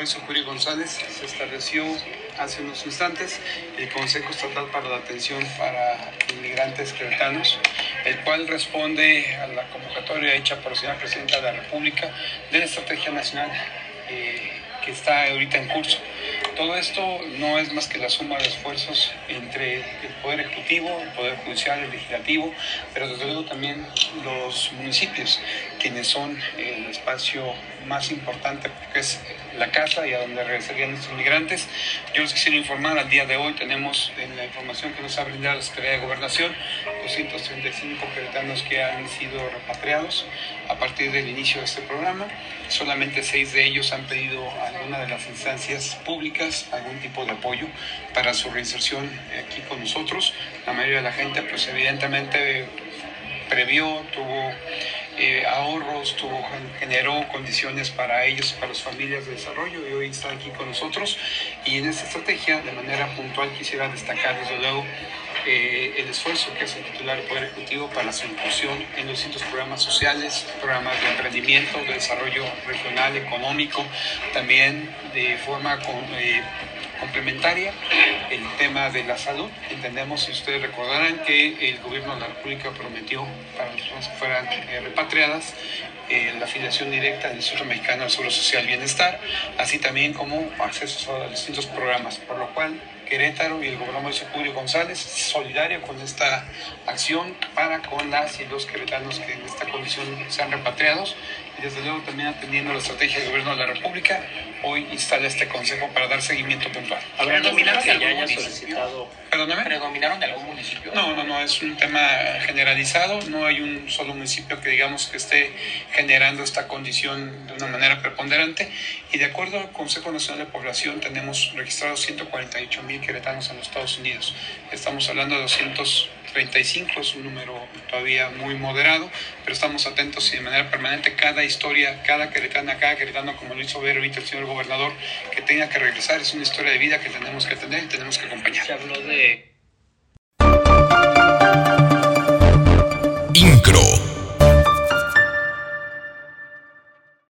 Mauricio Curi González, se estableció hace unos instantes el Consejo Estatal para la Atención para Inmigrantes Queretanos, el cual responde a la convocatoria hecha por la señora Presidenta de la República de la Estrategia Nacional que está ahorita en curso. Todo esto no es más que la suma de esfuerzos entre el Poder Ejecutivo, el Poder Judicial, el Legislativo, pero desde luego también los municipios, quienes son el espacio más importante porque es la casa y a donde regresarían nuestros migrantes. Yo les quisiera informar, al día de hoy tenemos en la información que nos ha brindado la Secretaría de Gobernación 235 queretanos que han sido repatriados a partir del inicio de este programa. Solamente 6 de ellos han pedido a alguna de las instancias públicas algún tipo de apoyo para su reinserción aquí con nosotros. La mayoría de la gente pues evidentemente previó, tuvo ahorros, generó condiciones para ellos, para sus familias de desarrollo, y hoy está aquí con nosotros. Y en esta estrategia, de manera puntual, quisiera destacar desde luego el esfuerzo que hace el titular del Poder Ejecutivo para su inclusión en los distintos programas sociales, programas de emprendimiento, de desarrollo regional, económico, también de forma complementaria el tema de la salud. Entendemos, si ustedes recordarán, que el gobierno de la República prometió para las personas que fueran repatriadas la afiliación directa del Instituto Mexicano del Seguro Social y Bienestar, así también como acceso a los distintos programas, por lo cual Querétaro y el gobernador Mauricio Curi González solidario con esta acción para con las y los queretanos que en esta condición sean repatriados, y desde luego también atendiendo la estrategia del gobierno de la República, hoy instala este consejo para dar seguimiento puntual. ¿Predominaron de algún municipio? Perdóname. ¿Predominaron de algún municipio? No, es un tema generalizado, no hay un solo municipio que digamos que esté generando esta condición de una manera preponderante, y de acuerdo al Consejo Nacional de Población tenemos registrados 148,000 queretanos en los Estados Unidos. Estamos hablando de 235, es un número todavía muy moderado, pero estamos atentos y de manera permanente cada historia, cada queretano, como lo hizo ver ahorita el señor gobernador, que tenga que regresar, es una historia de vida que tenemos que atender y tenemos que acompañar. Se habló de